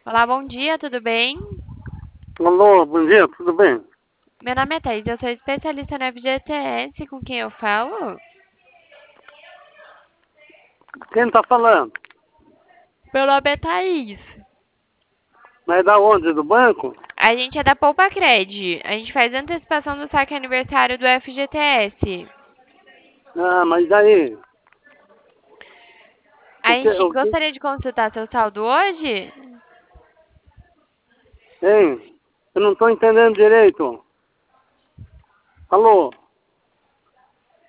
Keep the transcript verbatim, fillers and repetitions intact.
Olá, bom dia, tudo bem? Alô, bom dia, tudo bem? Meu nome é Thaís, eu sou especialista no F G T S, com quem eu falo? Quem tá falando? Meu nome é Thaís. Mas da onde? Do banco? A gente é da Poupa Cred. A gente faz antecipação do saque aniversário do F G T S. Ah, mas daí? A O que, gente o que, gostaria de consultar seu saldo hoje? hein? Eu não tô entendendo direito. Alô?